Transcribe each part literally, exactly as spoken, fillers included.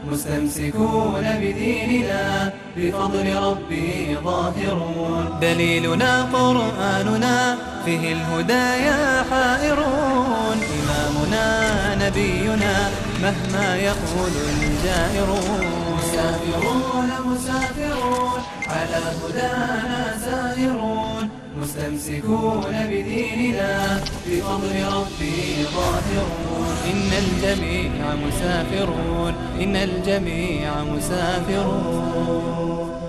مستمسكون بديننا بفضل ربي ظاهرون. دليلنا قرآننا فيه الهدايا حائرون. إمامنا نبينا مهما يقول الجائرون. مسافرون مسافرون على هدانا سائرون. مستمسكون بديننا بفضل ربي ظاهرون. إن الجميع مسافرون. إن الجميع مسافرون.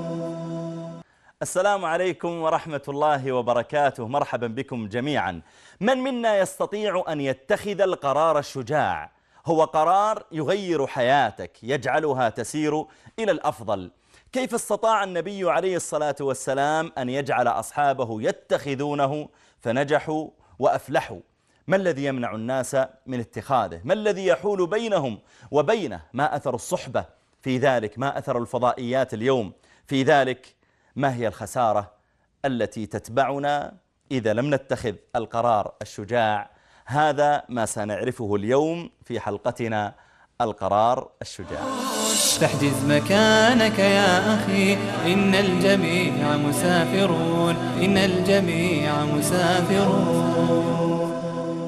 السلام عليكم ورحمة الله وبركاته. مرحبا بكم جميعا. من منا يستطيع أن يتخذ القرار الشجاع؟ هو قرار يغير حياتك، يجعلها تسير إلى الأفضل. كيف استطاع النبي عليه الصلاة والسلام أن يجعل أصحابه يتخذونه فنجحوا وأفلحوا؟ ما الذي يمنع الناس من اتخاذه؟ ما الذي يحول بينهم وبينه؟ ما أثر الصحبة في ذلك؟ ما أثر الفضائيات اليوم في ذلك؟ ما هي الخسارة التي تتبعنا إذا لم نتخذ القرار الشجاع؟ هذا ما سنعرفه اليوم في حلقتنا القرار الشجاع. فاحجز مكانك يا أخي. إن الجميع مسافرون. إن الجميع مسافرون.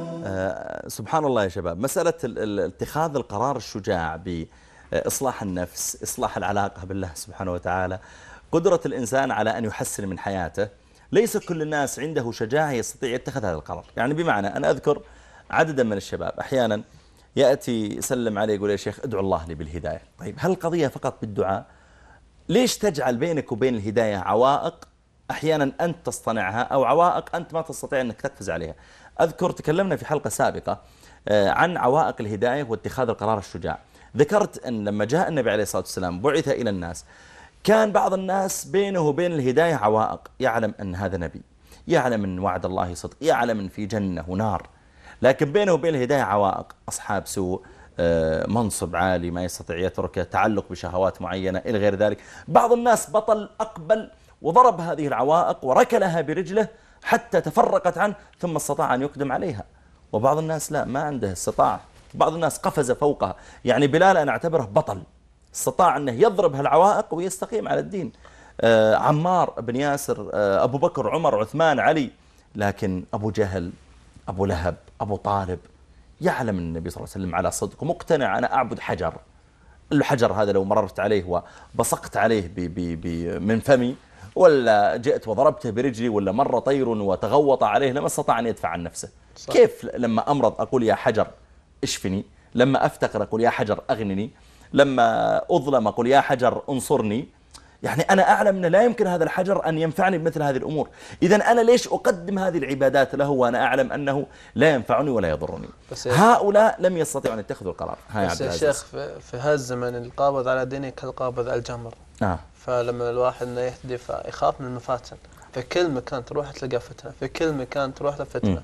آه سبحان الله يا شباب، مسألة اتخاذ القرار الشجاع بإصلاح النفس، إصلاح العلاقة بالله سبحانه وتعالى، قدرة الإنسان على أن يحسن من حياته. ليس كل الناس عنده شجاعة يستطيع يتخذ هذا القرار. يعني بمعنى أنا أذكر عددا من الشباب أحيانا يأتي يسلم عليه يقول يا شيخ ادعو الله لي بالهداية. طيب هل القضية فقط بالدعاء؟ ليش تجعل بينك وبين الهداية عوائق أحيانا أنت تصطنعها أو عوائق أنت ما تستطيع أنك تقفز عليها؟ أذكر تكلمنا في حلقة سابقة عن عوائق الهداية واتخاذ القرار الشجاع. ذكرت أن لما جاء النبي عليه الصلاة والسلام بعث إلى الناس، كان بعض الناس بينه وبين الهداية عوائق. يعلم أن هذا نبي، يعلم أن وعد الله صدق، يعلم أن في جنة ونار، لكن بينه وبين الهداية عوائق. أصحاب سوء، منصب عالي ما يستطيع يتركه، تعلق بشهوات معينة إلى غير ذلك. بعض الناس بطل أقبل وضرب هذه العوائق وركلها برجله حتى تفرقت عنه ثم استطاع أن يقدم عليها. وبعض الناس لا، ما عنده استطاعة. بعض الناس قفز فوقها. يعني بلال أنا أعتبره بطل، استطاع أنه يضرب هالعوائق ويستقيم على الدين. آه عمار بن ياسر، آه أبو بكر، عمر، عثمان، علي. لكن أبو جهل، أبو لهب، أبو طالب يعلم النبي صلى الله عليه وسلم على صدق، مقتنع أنا أعبد حجر. الحجر هذا لو مررت عليه وبصقت عليه بي بي بي من فمي، ولا جئت وضربته برجلي، ولا مر طير وتغوط عليه، لما استطاع أن يدفع عن نفسه. صح. كيف لما أمرض أقول يا حجر اشفني؟ لما أفتقر أقول يا حجر أغنني؟ لما أظلم أقول يا حجر انصرني؟ يعني أنا أعلم أنه لا يمكن هذا الحجر أن ينفعني بمثل هذه الأمور. إذن أنا ليش أقدم هذه العبادات له وأنا أعلم أنه لا ينفعني ولا يضرني؟ هؤلاء لم يستطيعوا أن يتخذوا القرار. بس يا شيخ في هالزمن القابض على دينك كالقابض على الجمر. آه. فلما الواحد انه يهدي فيخاف من المفاتن، في كل مكان تروح تلقى فتنة، في كل مكان تروح لفتنة.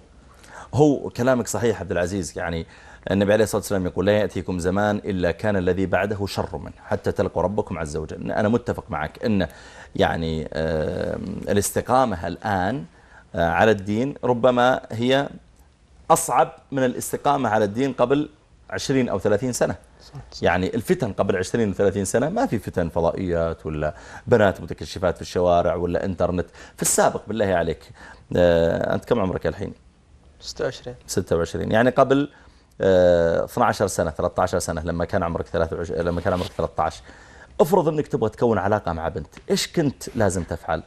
هو كلامك صحيح عبد العزيز. يعني النبي عليه الصلاة والسلام يقول لا يأتيكم زمان إلا كان الذي بعده شر منه حتى تلقوا ربكم عز وجل. أنا متفق معك أن يعني الاستقامة الآن على الدين ربما هي أصعب من الاستقامة على الدين قبل عشرين أو ثلاثين سنة. يعني الفتن قبل عشرين وثلاثين سنة ما في فتن فضائيات ولا بنات متكشفات في الشوارع ولا انترنت. في السابق بالله عليك، أنت كم عمرك الحين؟ ستة وعشرين. ستة وعشرين. يعني قبل اثنتي عشرة سنة، ثلاثة عشر سنة، لما كان عمرك ثلاثة وعشرين، لما كان عمرك ثلاثة عشر، افرض انك تبغى تكون علاقة مع بنت، ايش كنت لازم تفعل؟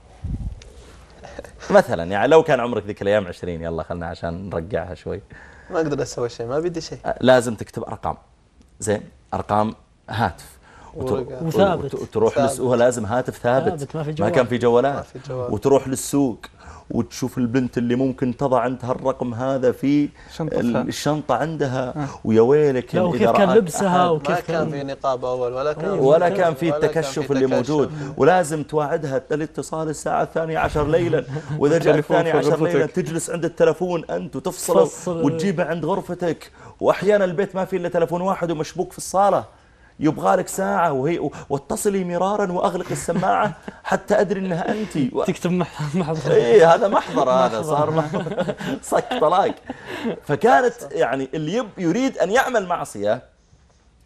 مثلا يعني لو كان عمرك ذيك الايام عشرين، يلا خلنا عشان نرجعها شوي. ما اقدر اسوي شيء، ما بدي شيء. لازم تكتب ارقام، زين، ارقام هاتف وثابت، وتروح للسوق. لازم هاتف ثابت, ثابت. ما, ما كان في جوالات. وتروح للسوق وتشوف البنت اللي ممكن تضع عندها الرقم هذا في الشنطة عندها. آه. ويا ويلك لو كيف كان لبسها وكيف ما كان في نقاب أول ولا كان ولا كان في التكشف اللي موجود. ولازم توعدها الاتصال الساعة الثانية عشر ليلا، وإذا جاء الثانية عشر ليلا تجلس عند التلفون أنت وتفصله وتجيبه عند غرفتك. وأحيانا البيت ما في إلا تلفون واحد ومشبوك في الصالة، يبغالك ساعة وهي واتصلي مرارا وأغلق السماعة حتى أدري أنها أنت و... تكتب محضر. إيه هذا محضر، هذا صار صك طلاق. فكانت يعني اللي يريد أن يعمل معصية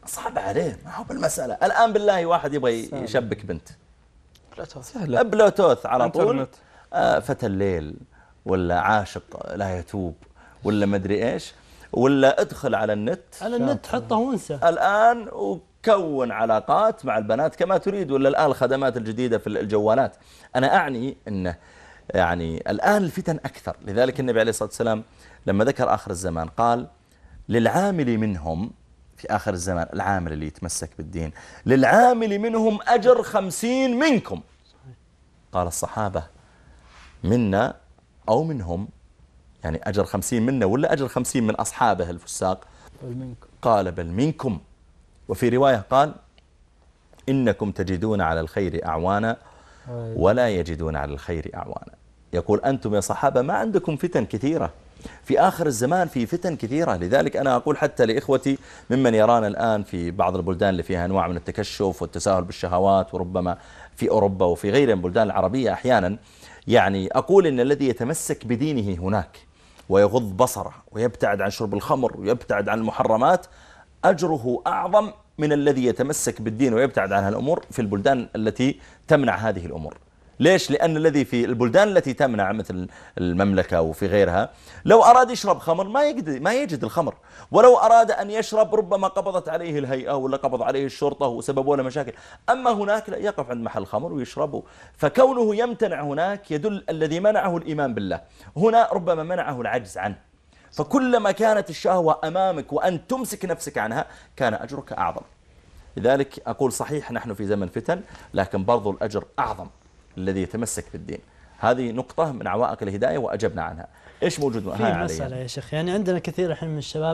صعب عليه، ما هو بالمسألة. الآن بالله واحد يبغى يشبك بنت سهلة، بلوتوث على طول، آه فتى الليل ولا عاشق لا يتوب ولا مدري إيش، ولا ادخل على النت على النت حطه وانسى الآن وكون علاقات مع البنات كما تريد، ولا الآن الخدمات الجديدة في الجوالات. أنا أعني أنه يعني الآن الفتن أكثر، لذلك النبي عليه الصلاة والسلام لما ذكر آخر الزمان قال للعامل منهم في آخر الزمان، العامل اللي يتمسك بالدين، للعامل منهم أجر خمسين منكم. قال الصحابة منا أو منهم، يعني أجر خمسين منا ولا أجر خمسين من أصحابه الفساق؟ قال بل منكم. وفي رواية قال إنكم تجدون على الخير أعوانا ولا يجدون على الخير أعوانا. يقول أنتم يا صحابة ما عندكم فتن كثيرة في آخر الزمان، في فتن كثيرة. لذلك أنا أقول حتى لإخوتي ممن يرانا الآن في بعض البلدان اللي فيها أنواع من التكشف والتساهل بالشهوات، وربما في أوروبا وفي غيرها من البلدان العربية أحيانا، يعني أقول إن الذي يتمسك بدينه هناك ويغض بصره ويبتعد عن شرب الخمر ويبتعد عن المحرمات أجره أعظم من الذي يتمسك بالدين ويبتعد عن الأمور في البلدان التي تمنع هذه الأمور. ليش؟ لأن الذي في البلدان التي تمنع مثل المملكة وفي غيرها لو أراد يشرب خمر ما يجد, ما يجد الخمر، ولو أراد أن يشرب ربما قبضت عليه الهيئة ولا قبض عليه الشرطة وسببوا له مشاكل. أما هناك لا، يقف عند محل خمر ويشربه. فكونه يمتنع هناك يدل الذي منعه الإيمان بالله، هنا ربما منعه العجز عنه. فكلما كانت الشهوة أمامك وأن تمسك نفسك عنها كان أجرك أعظم. لذلك أقول صحيح نحن في زمن فتن، لكن برضو الأجر أعظم الذي يتمسك بالدين. هذه نقطة من عوائق الهداية وأجبنا عنها. إيش موجود في مسألة يا شيخ، يعني عندنا كثير الحين من الشباب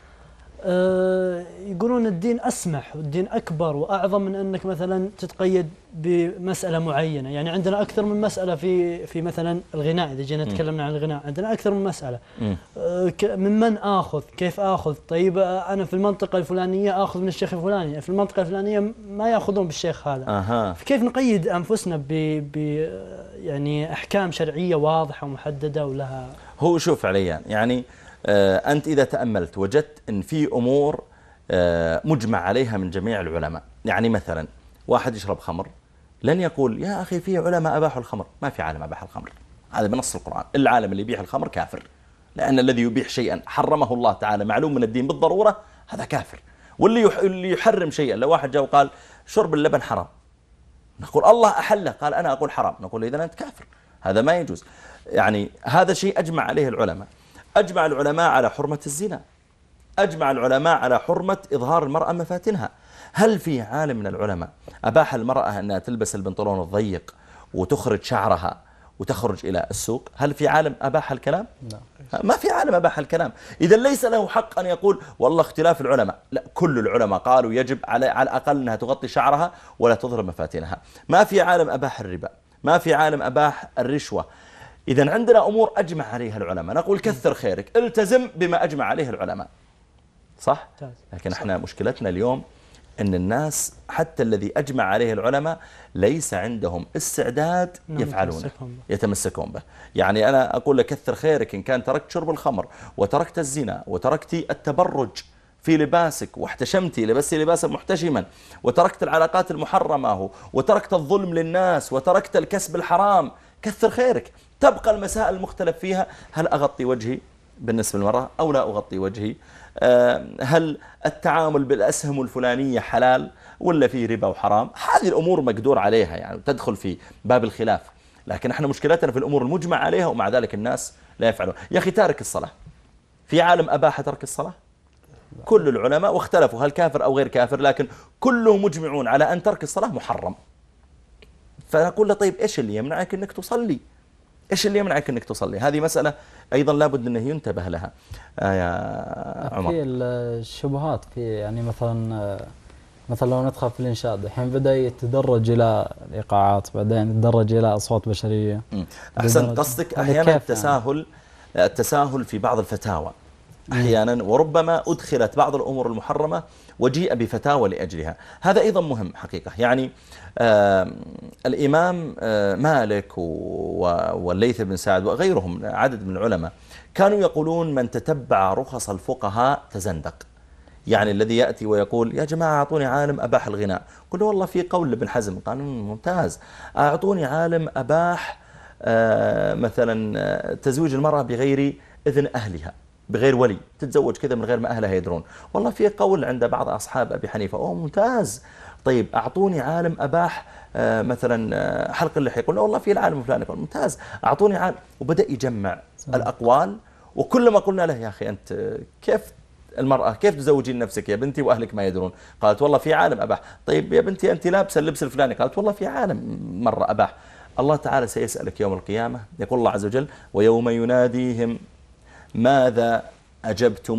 أه يقولون الدين أسمح والدين أكبر وأعظم من أنك مثلا تتقيد بمسألة معينة. يعني عندنا أكثر من مسألة في في مثلا الغناء، إذا جينا تكلمنا عن الغناء عندنا أكثر من مسألة. أه ممن آخذ، كيف آخذ؟ طيب أنا في المنطقة الفلانية آخذ من الشيخ الفلاني، في المنطقة الفلانية ما يأخذون بالشيخ هذا. أه. فكيف نقيد أنفسنا ب يعني أحكام شرعية واضحة ومحددة ولها؟ هو شوف عليا يعني أنت إذا تأملت وجدت أن في أمور مجمع عليها من جميع العلماء. يعني مثلا واحد يشرب خمر لن يقول يا أخي في علماء أباحوا الخمر، ما في عالم أباح الخمر، هذا بنص القرآن. العالم اللي يبيح الخمر كافر، لأن الذي يبيح شيئا حرمه الله تعالى معلوم من الدين بالضرورة هذا كافر. واللي يحرم شيئا، لو واحد جاء وقال شرب اللبن حرام، نقول الله أحله، قال أنا أقول حرام، نقول إذن أنت كافر، هذا ما يجوز. يعني هذا شيء أجمع عليه العلماء. أجمع العلماء على حرمة الزنا، أجمع العلماء على حرمة إظهار المرأة مفاتنها. هل في عالم من العلماء أباح المرأة أنها تلبس البنطلون الضيق وتخرج شعرها وتخرج إلى السوق؟ هل في عالم أباح الكلام؟ لا. ما في عالم أباح الكلام. إذا ليس له حق أن يقول والله اختلاف العلماء، لا، كل العلماء قالوا يجب على على الأقل أنها تغطي شعرها ولا تظهر مفاتنها. ما في عالم أباح الربا، ما في عالم أباح الرشوة. إذن عندنا أمور أجمع عليها العلماء، نقول كثر خيرك، التزم بما أجمع عليه العلماء، صح؟ لكن احنا مشكلتنا اليوم أن الناس حتى الذي أجمع عليه العلماء ليس عندهم استعداد يفعلونه، يتمسكون به. يعني أنا أقول لك كثر خيرك إن كان تركت شرب الخمر وتركت الزنا وتركت التبرج في لباسك واحتشمتي لبستي لباسا محتشما وتركت العلاقات المحرمة وتركت الظلم للناس وتركت الكسب الحرام، كثر خيرك. تبقى المسائل المختلف فيها، هل أغطي وجهي بالنسبة للمرأة أو لا أغطي وجهي؟ هل التعامل بالأسهم الفلانية حلال ولا فيه ربا وحرام؟ هذه الأمور مقدور عليها يعني تدخل في باب الخلاف. لكن احنا مشكلتنا في الأمور المجمع عليها ومع ذلك الناس لا يفعلون. يا أخي تارك الصلاة، في عالم أباح ترك الصلاة؟ كل العلماء واختلفوا هل كافر أو غير كافر، لكن كلهم مجمعون على أن ترك الصلاة محرم. فنقول له طيب إيش اللي يمنعك أنك تصلي؟ إيش اللي يمنعك أنك تصلي؟ هذه مسألة أيضا لابد أنه ينتبه لها. آه يا عمر، في الشبهات في يعني مثلا مثلا لو ندخل في الإنشاد الحين بدأ يتدرج إلى الإيقاعات، بعدين يتدرج إلى أصوات بشرية. أحسن، قصدك أحيانا التساهل يعني. التساهل في بعض الفتاوى أحيانا، وربما أدخلت بعض الأمور المحرمة وجيء بفتاوى لأجلها. هذا أيضا مهم حقيقة. يعني آه الإمام آه مالك والليث بن سعد وغيرهم عدد من العلماء كانوا يقولون من تتبع رخص الفقهاء تزندق. يعني الذي يأتي ويقول يا جماعة أعطوني عالم أباح الغناء، قل له والله في قول لابن حزم قال ممتاز، أعطوني عالم أباح آه مثلا تزويج المرأة بغير إذن أهلها، بغير ولي، تتزوج كذا من غير ما أهلها يدرون، والله في قول عند بعض أصحاب أبي حنيفة أوه ممتاز. طيب أعطوني عالم أباح آه مثلا آه حلق اللحية، يقول والله في العالم الفلاني، يقول ممتاز. أعطوني عالم، وبدأ يجمع الأقوال. وكلما قلنا له يا أخي أنت كيف المرأة كيف تزوجين نفسك يا بنتي وأهلك ما يدرون؟ قالت والله في عالم أباح. طيب يا بنتي أنت لابسة اللبس الفلاني، قالت والله في عالم مرة أباح. الله تعالى سيسألك يوم القيامة، يقول الله عز وجل ويوم يناديهم ماذا أجبتم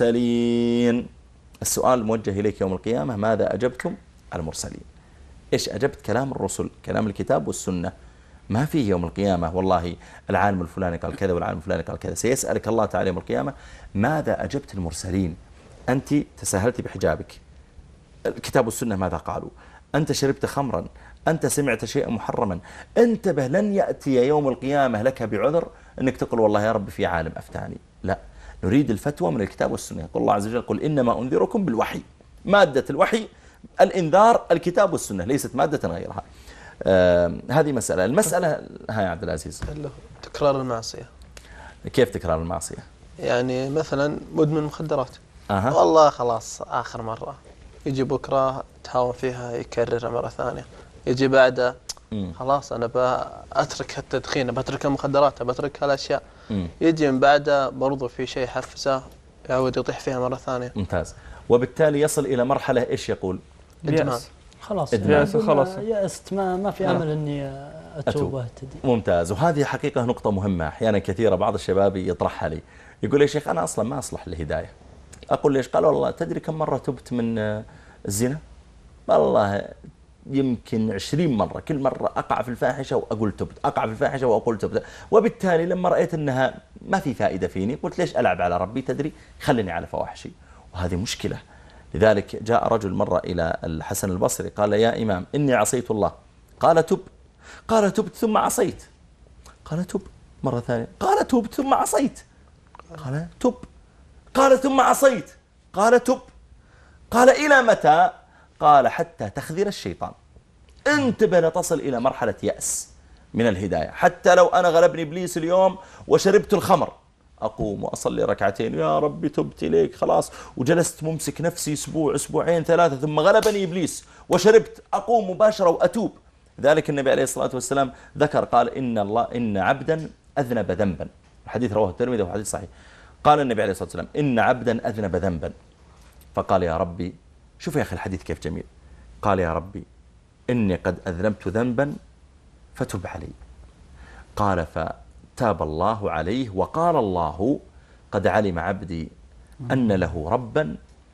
المرسلين. السؤال موجه إليك يوم القيامة، ماذا أجبتم المرسلين؟ إيش أجبت؟ كلام الرسل، كلام الكتاب والسنة. ما في يوم القيامة والله العالم الفلاني قال كذا والعالم الفلاني قال كذا. سيسألك الله تعالى يوم القيامة ماذا أجبت المرسلين؟ أنت تساهلت بحجابك، الكتاب والسنة ماذا قالوا؟ أنت شربت خمرا، أنت سمعت شيئا محرما. انتبه، لن يأتي يوم القيامة لك بعذر أنك تقول والله يا رب في عالم أفتاني. لا، نريد الفتوى من الكتاب والسنة. يقول الله عز وجل قل إنما أنذركم بالوحي. مادة الوحي الإنذار الكتاب والسنة، ليست مادة غيرها. آه هذه مسألة. المسألة هاي عبد العزيز تكرار المعصية. كيف تكرار المعصية؟ يعني مثلا مدمن مخدرات، أه. والله خلاص آخر مرة، يجي بكرة تهاون فيها يكررها مرة ثانية، يجي بعده خلاص أنا بأترك التدخين، بترك المخدرات، بترك هالأشياء، يجي من بعده برضو في شيء حفزه يعود يطيح فيها مرة ثانية. ممتاز. وبالتالي يصل إلى مرحلة إيش يقول؟ إدمان. خلاص يأس خلاص يأست، ما ما في أمل إني أتوب واهتدي. ممتاز. وهذه حقيقة نقطة مهمة، أحيانا كثيرة بعض الشباب يطرحها لي، يقول يا شيخ أنا أصلا ما أصلح للهداية. أقول ليش؟ قال والله تدري كم مرة تبت من الزنا؟ والله يمكن عشرين مرة، كل مرة أقع في الفاحشة وأقول تبت، أقع في الفاحشة وأقول تبت. وبالتالي لما رأيت أنها ما في فائدة فيني قلت ليش ألعب على ربي؟ تدري خلني على فواحشي. وهذه مشكلة. لذلك جاء رجل مرة إلى الحسن البصري قال يا إمام إني عصيت الله. قال تب. قال تبت ثم عصيت. قال تب مرة ثانية. قال تبت ثم عصيت. قال تب. قال ثم عصيت. قال تب. قال إلى متى؟ قال حتى تخذل الشيطان. انتبه لتصل إلى مرحلة يأس من الهداية. حتى لو أنا غلبني إبليس اليوم وشربت الخمر، أقوم وأصلي ركعتين يا ربي تبت إليك خلاص، وجلست ممسك نفسي أسبوع أسبوعين ثلاثة، ثم غلبني إبليس وشربت، أقوم مباشرة وأتوب. ذلك النبي عليه الصلاة والسلام ذكر قال إن الله إن عبدا أذنب ذنبا، الحديث رواه الترمذي وحديث صحيح. قال النبي عليه الصلاة والسلام إن عبدا أذنب ذنبا فقال يا ربي، شوف يا أخي الحديث كيف جميل، قال يا ربي إني قد أذنبت ذنبا فتب علي. قال فتاب الله عليه وقال الله قد علم عبدي أن له ربا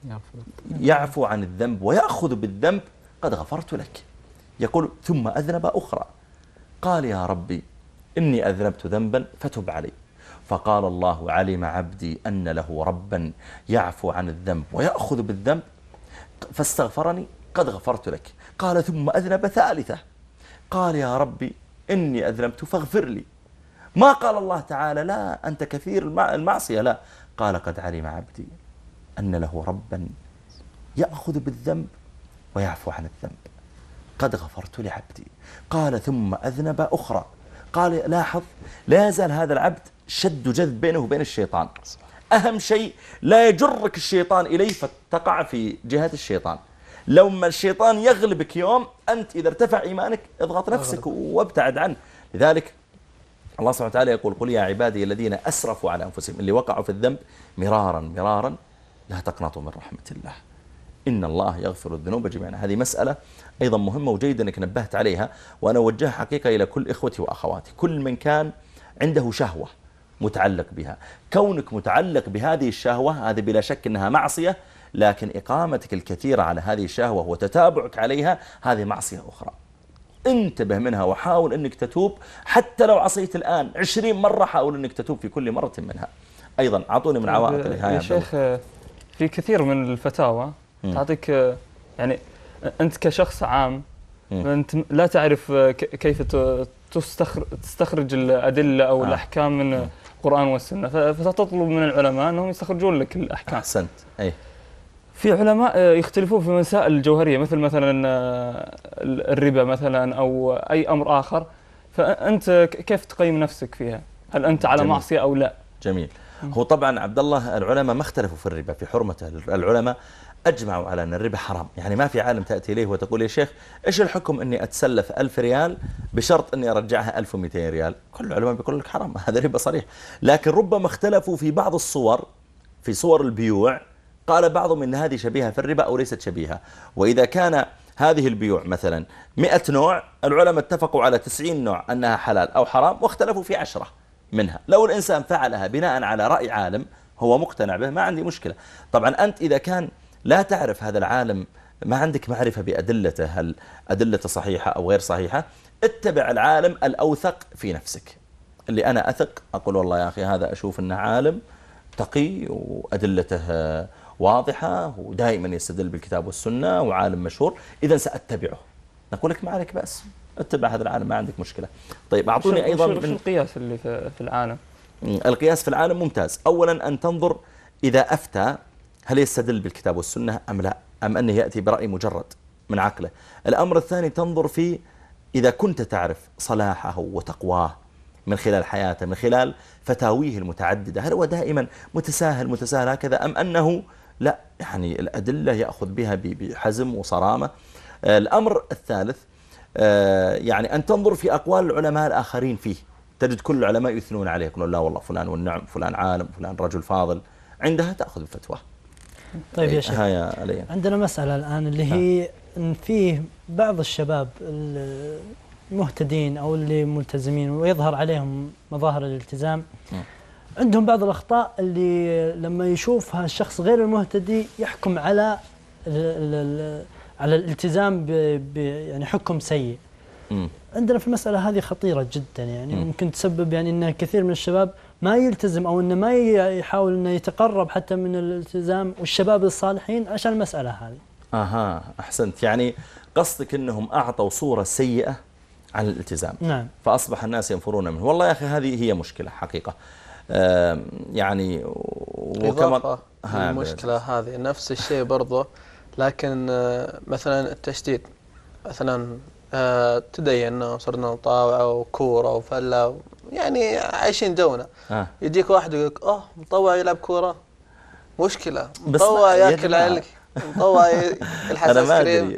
يعفو عن الذنب ويأخذ بالذنب قد غفرت لك. يقول ثم أذنب أخرى، قال يا ربي إني أذنبت ذنبا فتب علي. فقال الله علم عبدي أن له ربا يعفو عن الذنب ويأخذ بالذنب فاستغفرني قد غفرت لك. قال ثم أذنب ثالثة، قال يا ربي إني أذنبت فاغفر لي. ما قال الله تعالى لا أنت كثير المعصية، لا، قال قد علم عبدي أن له ربا يأخذ بالذنب ويعفو عن الذنب قد غفرت لعبدي. قال ثم أذنب أخرى. قال لاحظ لا يزال هذا العبد شد وجذب بينه وبين الشيطان. أهم شيء لا يجرك الشيطان إليه فتقع في جهة الشيطان. لما الشيطان يغلبك يوم أنت إذا ارتفع إيمانك اضغط نفسك وابتعد عنه. لذلك الله سبحانه وتعالى يقول قل يا عبادي الذين أسرفوا على أنفسهم، اللي وقعوا في الذنب مرارا مرارا لا تقنطوا من رحمة الله إن الله يغفر الذنوب جميعا. هذه مسألة أيضا مهمة وجيد أنك نبهت عليها، وأنا وجهها حقيقة إلى كل إخوتي وأخواتي، كل من كان عنده شهوة متعلق بها، كونك متعلق بهذه الشهوة هذا بلا شك أنها معصية، لكن إقامتك الكثيرة على هذه الشهوة وتتابعك عليها هذه معصية أخرى. انتبه منها وحاول أنك تتوب، حتى لو عصيت الآن عشرين مرة حاول أنك تتوب في كل مرة منها. أيضا أعطوني من عوائق الهاية يا شيخ، في كثير من الفتاوى تعطيك يعني أنت كشخص عام م. أنت لا تعرف كيف تستخرج الأدلة أو آه. الأحكام من القرآن والسنة، فتطلب من العلماء أنهم يستخرجون لك الأحكام. أحسنت. أي. في علماء يختلفون في مسائل الجوهرية، مثل مثلا الربا مثلا أو أي أمر آخر، فأنت كيف تقيم نفسك فيها؟ هل أنت على جميل. معصية أو لا؟ جميل. هو طبعا عبد الله العلماء ما اختلفوا في الربا في حرمته، العلماء أجمعوا على أن الربا حرام. يعني ما في عالم تأتي إليه وتقول يا شيخ إيش الحكم أني أتسلف ألف ريال بشرط أني أرجعها ألف ومئتين ريال؟ كل العلماء بيقول لك حرام، هذا ربا صريح. لكن ربما اختلفوا في بعض الصور، في صور البيوع، قال بعضهم أن هذه شبيهة في الربا أو ليست شبيهة. وإذا كان هذه البيوع مثلا مئة نوع، العلماء اتفقوا على تسعين نوع أنها حلال أو حرام، واختلفوا في عشرة منها. لو الإنسان فعلها بناء على رأي عالم هو مقتنع به ما عندي مشكلة. طبعا أنت إذا كان لا تعرف هذا العالم، ما عندك معرفة بأدلته، هل أدلته صحيحة أو غير صحيحة، اتبع العالم الأوثق في نفسك، اللي أنا أثق أقول والله يا أخي هذا أشوف أنه عالم تقي وأدلته واضحة ودائما يستدل بالكتاب والسنة وعالم مشهور، إذا سأتبعه. نقول لك ما عليك بأس، اتبع هذا العالم ما عندك مشكلة. طيب أعطوني أيضا من القياس اللي في العالم. القياس في العالم ممتاز. أولا أن تنظر إذا أفتى هل يستدل بالكتاب والسنة أم لا، أم أنه يأتي برأي مجرد من عقله. الأمر الثاني تنظر في إذا كنت تعرف صلاحه وتقواه من خلال حياته، من خلال فتاويه المتعددة، هل هو دائما متساهل متساهل هكذا، أم أنه لا يعني الأدلة يأخذ بها بحزم وصرامة. الأمر الثالث يعني أن تنظر في أقوال العلماء الآخرين فيه، تجد كل العلماء يثنون عليه، يقولون لا والله فلان والنعم، فلان عالم، فلان رجل فاضل، عندها تأخذ الفتوى. طيب يا شيخ، عندنا مسألة الآن اللي هي أن فيه بعض الشباب المهتدين أو اللي ملتزمين ويظهر عليهم مظاهر الالتزام، عندهم بعض الأخطاء اللي لما يشوفها الشخص غير المهتدي يحكم على على الالتزام ب يعني حكم سيء. عندنا في المسألة هذه خطيرة جدا، يعني ممكن تسبب يعني أن كثير من الشباب ما يلتزم أو أنه ما يحاول أنه يتقرب حتى من الالتزام والشباب الصالحين عشان المسألة هذه. أها أحسنت، يعني قصدك أنهم أعطوا صورة سيئة عن الالتزام. نعم. فأصبح الناس ينفرون منه. والله يا أخي هذه هي مشكلة حقيقة. يعني وكما المشكلة هذه نفس الشيء برضه، لكن مثلا التشديد مثلا تدينا وصرنا نطاوع وكورة وفلة، يعني عايشين جونا. آه. يجيك واحد يقولك اه مطوع يلعب كورة، مشكلة. مطوع ياكل علك، مطوع يلحس ايس كريم.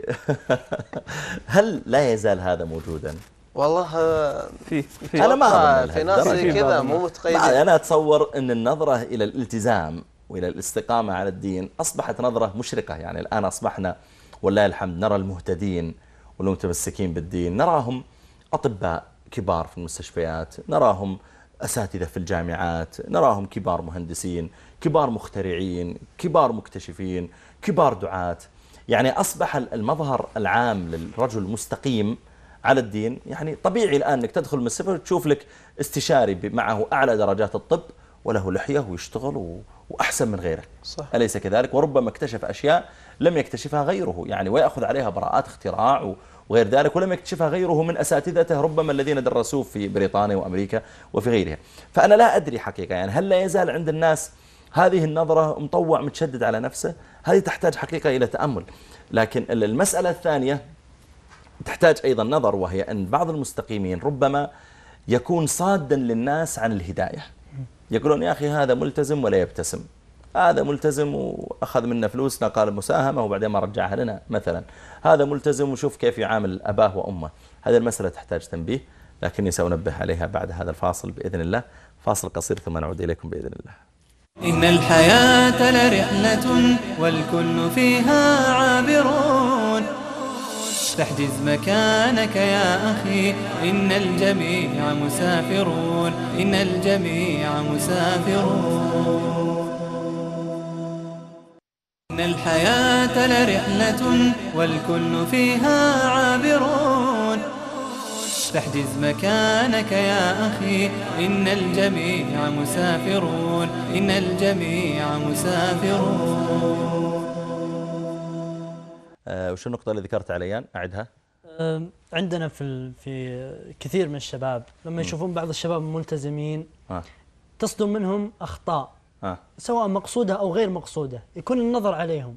هل لا يزال هذا موجودا؟ والله في في انا ما في ناس كذا مو متقيدين. انا اتصور ان النظرة الى الالتزام والى الاستقامة على الدين اصبحت نظرة مشرقة. يعني الان اصبحنا والله الحمد نرى المهتدين والمتمسكين بالدين، نراهم أطباء كبار في المستشفيات، نراهم أساتذة في الجامعات، نراهم كبار مهندسين، كبار مخترعين، كبار مكتشفين، كبار دعاة. يعني أصبح المظهر العام للرجل المستقيم على الدين، يعني طبيعي الآن أنك تدخل المستشفى وتشوف لك استشاري معه أعلى درجات الطب وله لحية ويشتغل وأحسن من غيره. صح. أليس كذلك؟ وربما اكتشف أشياء لم يكتشفها غيره، يعني ويأخذ عليها براءات اختراع وغير ذلك، ولم يكتشفها غيره من أساتذته ربما الذين درسوه في بريطانيا وأمريكا وفي غيرها. فأنا لا أدري حقيقة يعني هل لا يزال عند الناس هذه النظرة، مطوع متشدد على نفسه؟ هذه تحتاج حقيقة إلى تأمل. لكن المسألة الثانية تحتاج أيضا نظر، وهي أن بعض المستقيمين ربما يكون صادا للناس عن الهداية. يقولون يا أخي هذا ملتزم ولا يبتسم، هذا ملتزم وأخذ منا فلوسنا قال مساهمة وبعدين ما رجعها لنا مثلا، هذا ملتزم وشوف كيف يعامل أباه وأمه. هذه المسألة تحتاج تنبيه، لكني سأنبه عليها بعد هذا الفاصل بإذن الله. فاصل قصير ثم نعود إليكم بإذن الله. إن الحياة لرحلة والكل فيها عابرون، فاحجز مكانك يا أخي، إن الجميع مسافرون، إن الجميع مسافرون. إن الحياة لرحلة والكل فيها عابرون، فاحجز مكانك يا أخي، إن الجميع مسافرون، إن الجميع مسافرون. أه وش النقطة اللي ذكرت عليان؟ أعدها. أه عندنا في في كثير من الشباب لما يشوفون بعض الشباب الملتزمين آه. تصدم منهم أخطاء، آه. سواء مقصودة أو غير مقصودة، يكون النظر عليهم.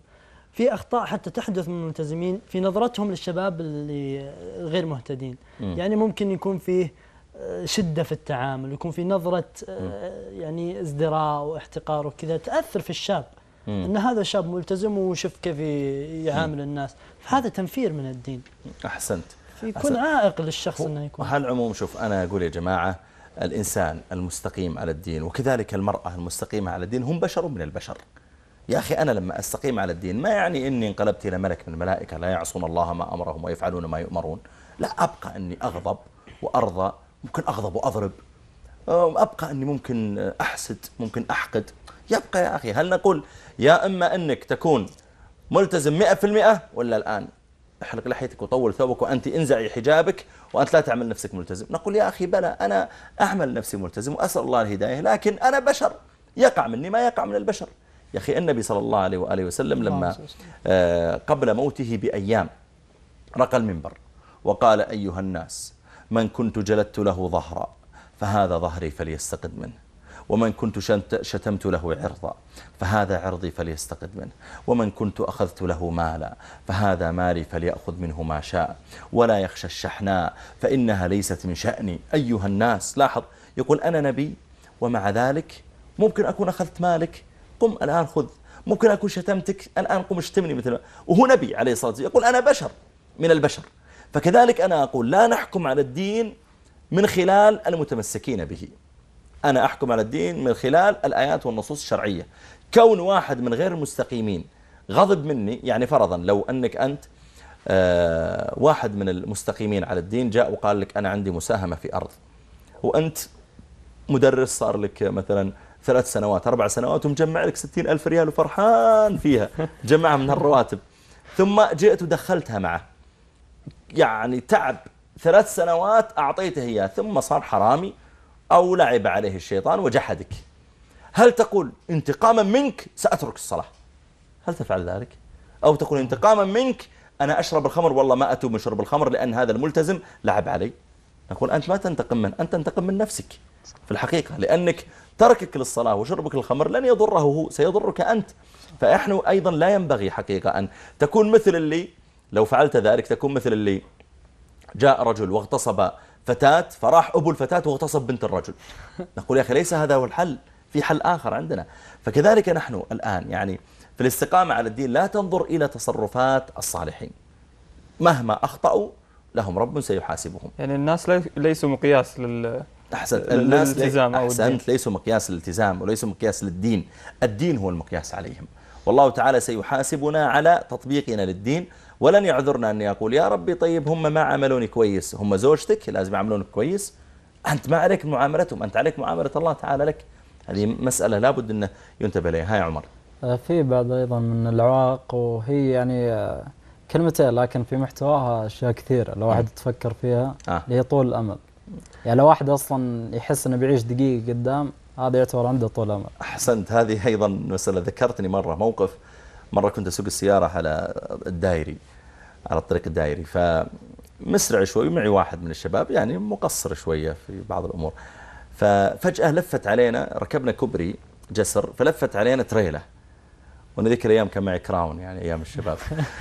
في أخطاء حتى تحدث من الملتزمين في نظرتهم للشباب اللي غير مهتدين. م. يعني ممكن يكون فيه شدة في التعامل، يكون في نظرة يعني ازدراء واحتقار وكذا تأثر في الشاب. م. أن هذا شاب ملتزم وشوف كيف يعامل م. الناس، فهذا تنفير من الدين. أحسنت. يكون عائق للشخص أنه يكون. وهالعموم شوف أنا أقول يا جماعة الإنسان المستقيم على الدين وكذلك المرأة المستقيمة على الدين هم بشر من البشر. يا أخي أنا لما أستقيم على الدين ما يعني إني انقلبت إلى ملك من الملائكة لا يعصون الله ما أمرهم ويفعلون ما يؤمرون. لا، أبقى أني أغضب وأرضى، ممكن أغضب وأضرب، أبقى أني ممكن أحسد، ممكن أحقد، يبقى يا أخي. هل نقول يا إما أنك تكون ملتزم مئة في المئة ولا الآن احلق لحيتك وطول ثوبك وأنت انزعي حجابك وأنت لا تعمل نفسك ملتزم؟ نقول يا أخي بلى، أنا أعمل نفسي ملتزم وأسأل الله الهداية، لكن أنا بشر يقع مني ما يقع من البشر. يا أخي النبي صلى الله عليه وآله وسلم لما قبل موته بأيام رقى المنبر وقال أيها الناس من كنت جلدت له ظهرا فهذا ظهري فليستقد منه، ومن كنت شتمت له عرضا فهذا عرضي فليستقد منه، ومن كنت أخذت له مالا فهذا مالي فليأخذ منه ما شاء، ولا يخشى الشحناء فإنها ليست من شأني. أيها الناس، لاحظ يقول أنا نبي ومع ذلك ممكن أكون أخذت مالك، قم الآن خذ، ممكن أكون شتمتك الآن قم اشتمني مثل ما. وهو نبي عليه الصلاة والسلام يقول أنا بشر من البشر. فكذلك أنا أقول لا نحكم على الدين من خلال المتمسكين به، أنا أحكم على الدين من خلال الآيات والنصوص الشرعية. كون واحد من غير المستقيمين غضب مني، يعني فرضا لو أنك أنت آه واحد من المستقيمين على الدين جاء وقال لك أنا عندي مساهمة في أرض، وأنت مدرس صار لك مثلا ثلاث سنوات أربع سنوات ومجمع لك ستين ألف ريال وفرحان فيها جمعها من الرواتب، ثم جئت ودخلتها معه، يعني تعب ثلاث سنوات أعطيته إياه ثم صار حرامي أو لعب عليه الشيطان وجحدك، هل تقول انتقاما منك سأترك الصلاة؟ هل تفعل ذلك؟ أو تقول انتقاما منك أنا أشرب الخمر والله ما أتوب من شرب الخمر لأن هذا الملتزم لعب علي؟ نقول أنت ما تنتقم منه، أنت تنتقم من نفسك في الحقيقة، لأنك تركك للصلاة وشربك الخمر لن يضره هو، سيضرك أنت. فإحنا أيضا لا ينبغي حقيقة أن تكون مثل اللي لو فعلت ذلك تكون مثل اللي جاء رجل واغتصب فتاة فراح أبو الفتاة واغتصب بنت الرجل. نقول يا أخي ليس هذا هو الحل، في حل آخر عندنا. فكذلك نحن الآن يعني في الاستقامة على الدين لا تنظر إلى تصرفات الصالحين، مهما أخطأوا لهم رب سيحاسبهم. يعني الناس ليسوا مقياس لل أحسنت الناس للالتزام أو أحسنت ليسوا مقياس للالتزام وليسوا مقياس للدين، الدين هو المقياس عليهم، والله تعالى سيحاسبنا على تطبيقنا للدين. ولن يعذرنا أن يقول يا ربي طيب هم ما عملوني كويس، هم زوجتك لازم يعملونك كويس، أنت ما عليك معاملتهم، أنت عليك معاملة الله تعالى لك. هذه مسألة لابد أن ينتبه لها. هاي عمر في بعض أيضا من العوائق وهي يعني كلمتين لكن في محتواها أشياء كثيرة لو واحد تفكر فيها آه. اللي هي طول الأمل. يعني لو واحد أصلا يحس أنه بيعيش دقيقة قدام هذا يعتبر عنده طول أمل. أحسنت. هذه أيضا مسألة ذكرتني مرة موقف، مرة كنت أسوق السيارة على الدائري على الطريق الدائري فمسرع شوي معي واحد من الشباب يعني مقصر شوية في بعض الأمور، ففجأة لفت علينا، ركبنا كوبري جسر فلفت علينا تريلة، وانا ذيك الأيام كان معي كراون يعني أيام الشباب،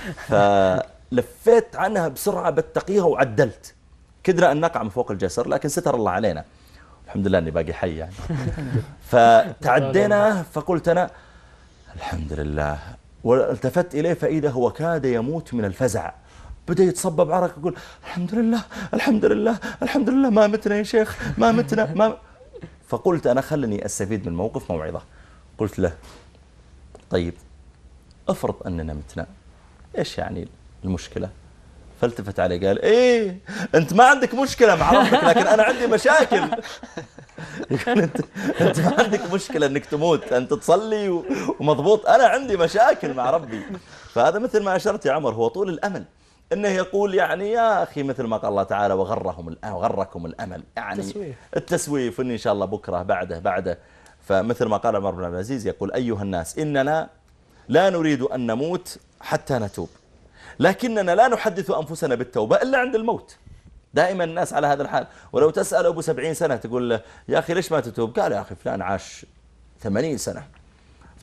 فلفيت عنها بسرعة بتقيها وعدلت، كدنا أن نقع من فوق الجسر لكن ستر الله علينا الحمد لله أني باقي حي يعني. فتعدينا فقلت أنا الحمد لله، والتفت إليه فإذا هو كاد يموت من الفزع، بدأ يتصبب عرق يقول الحمد لله الحمد لله الحمد لله ما متنا يا شيخ ما متنا ما. فقلت أنا خلني أستفيد من موقف موعظة، قلت له طيب أفرض أننا متنا إيش يعني المشكلة؟ فالتفت عليه قال إيه أنت ما عندك مشكلة مع ربك لكن أنا عندي مشاكل. يقول أنت, أنت ما عندك مشكلة أنك تموت، أنت تصلي ومضبوط، أنا عندي مشاكل مع ربي. فهذا مثل ما أشرت يا عمر هو طول الأمل، إنه يقول يعني يا أخي مثل ما قال الله تعالى وغرهم وغركم الأمل، يعني التسويف, التسويف إن إن شاء الله بكرة بعده بعده. فمثل ما قال عمر بن عبد العزيز يقول أيها الناس إننا لا نريد أن نموت حتى نتوب، لكننا لا نحدث أنفسنا بالتوبة إلا عند الموت. دائما الناس على هذا الحال، ولو تسأل أبو سبعين سنة تقول له يا أخي ليش ما تتوب؟ قال يا أخي فلان عاش ثمانين سنة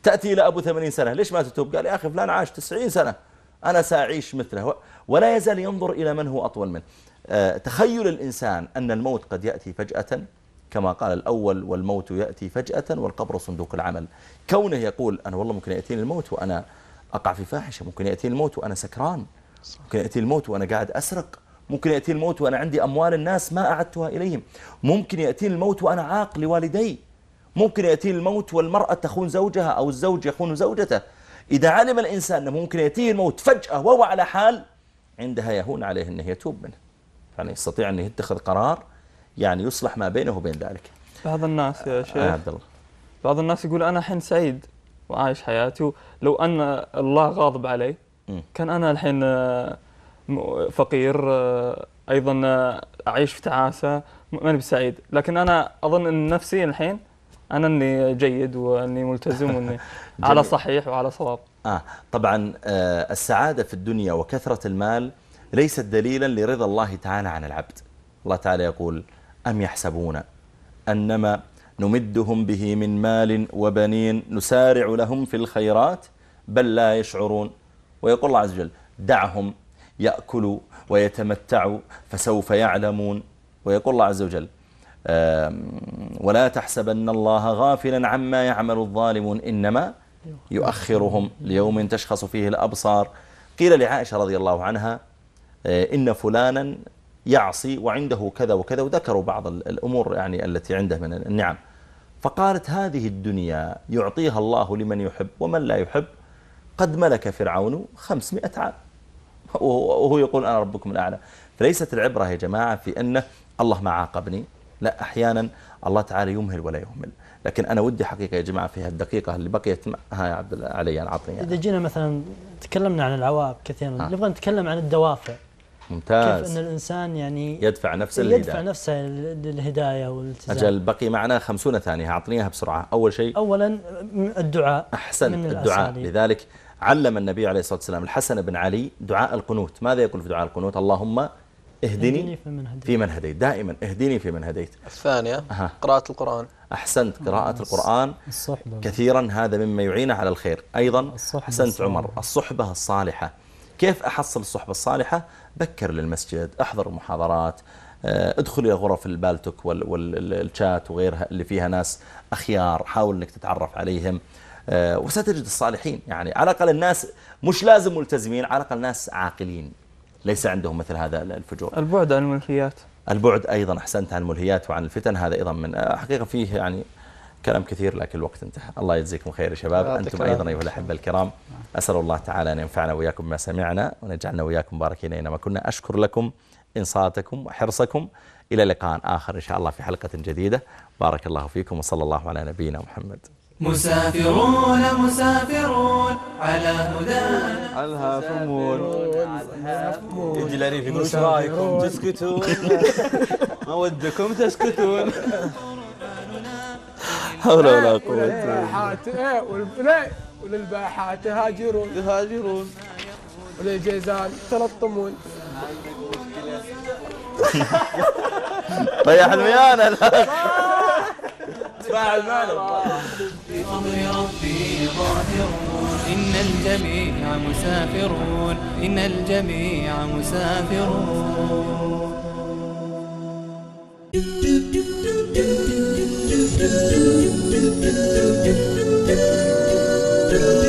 تأتي إلى أبو ثمانين سنة ليش ما تتوب؟ قال يا أخي فلان عاش تسعين سنة أنا سأعيش مثله، ولا يزال ينظر إلى من هو أطول منه. أه تخيل الإنسان أن الموت قد يأتي فجأة كما قال الأول والموت يأتي فجأة والقبر صندوق العمل. كونه يقول أنا والله ممكن يأتيني الموت وأنا أقع في فاحشة، ممكن يأتيني الموت وأنا سكران، ممكن يأتيني الموت وأنا قاعد أسرق، ممكن يأتيني الموت وأنا عندي أموال الناس ما أعدتها إليهم، ممكن يأتيني الموت وأنا عاق لوالدي، ممكن يأتيني الموت والمرأة تخون زوجها أو الزوج يخون زوجته. إذا علم الإنسان أنه ممكن يأتيه الموت فجأة وهو على حال، عندها يهون عليه أنه يتوب منه، يعني يستطيع أن يتخذ قرار يعني يصلح ما بينه وبين ذلك. بعض الناس يا شيخ آه عبد الله، بعض الناس يقول أنا الحين سعيد وعايش حياتي، لو أن الله غاضب علي كان أنا الحين فقير أيضا أعيش في تعاسة ماني بسعيد، لكن أنا أظن أن نفسي الحين أنا أني جيد وأني ملتزم وأني على صحيح وعلى صواب. آه طبعا آه السعادة في الدنيا وكثرة المال ليست دليلا لرضا الله تعالى عن العبد. الله تعالى يقول أم يحسبون أنما نمدهم به من مال وبنين نسارع لهم في الخيرات بل لا يشعرون. ويقول الله عز وجل دعهم يأكلوا ويتمتعوا فسوف يعلمون. ويقول الله عز وجل ولا تحسبن الله غافلا عما يعمل الظالمون إنما يؤخرهم ليوم تشخص فيه الأبصار. قيل لعائشة رضي الله عنها إن فلانا يعصي وعنده كذا وكذا، وذكروا بعض الأمور يعني التي عنده من النعم، فقالت هذه الدنيا يعطيها الله لمن يحب ومن لا يحب قد ملك فرعون خمسمائة عام وهو يقول أنا ربكم الأعلى. فليست العبرة يا جماعة في أنه الله ما عاقبني، لا، أحيانا الله تعالى يمهل ولا يهمل. لكن أنا ودي حقيقة يا جماعة في الدقيقة اللي بقيت ها يا عبد الله علي أنا عطني إذا جينا مثلا تكلمنا عن العواقب كثيرا، نبغى نتكلم عن الدوافع. ممتاز. كيف أن الإنسان يعني يدفع نفسه للهداية، يدفع نفسه للهداية والالتزام. أجل بقي معنا خمسون ثانية أعطنيها بسرعة. أول شيء أولا الدعاء. أحسن الدعاء. لذلك علم النبي عليه الصلاة والسلام الحسن بن علي دعاء القنوت. ماذا يقول في دعاء القنوت؟ اللهم اهدني في من هديت. دائما اهدني في من هديت. الثانية أه. قراءة القرآن. أحسنت، قراءة القرآن الصحبة كثيرا، هذا مما يعينه على الخير. أيضا أحسنت الصحبة. عمر، الصحبة الصالحة. كيف أحصل الصحبة الصالحة؟ بكر للمسجد، أحضر المحاضرات، ادخل إلى غرف البالتوك والشات وغيرها اللي فيها ناس أخيار، حاول أنك تتعرف عليهم وستجد الصالحين. يعني على الأقل الناس مش لازم ملتزمين، على الأقل ناس عاقلين ليس عندهم مثل هذا الفجور. البعد عن الملهيات. البعد أيضا، أحسنت، عن الملهيات وعن الفتن، هذا أيضا من حقيقة فيه يعني كلام كثير لكن الوقت انتهى. الله يجزيكم خير يا شباب. أنتم أيضا أيها الأحبة الكرام، أسأل الله تعالى أن ينفعنا وإياكم ما سمعنا ونجعلنا وإياكم مباركين أينما كنا. أشكر لكم إنصاتكم وحرصكم. إلى لقاء آخر إن شاء الله في حلقة جديدة. بارك الله فيكم وصلى الله على نبينا محمد. مسافرون مسافرون على هدانا الهافمون يجلري في وش رايكم تسكتون ما ودكم تسكتون حول ولا قوة للباحات ايه وللباحات يهاجرون يهاجرون وللجيزان تلطمون. طيح الميانة تفاعل معنا. بفضل ربي ظاهرون إن الجميع مسافرون إن الجميع مسافرون.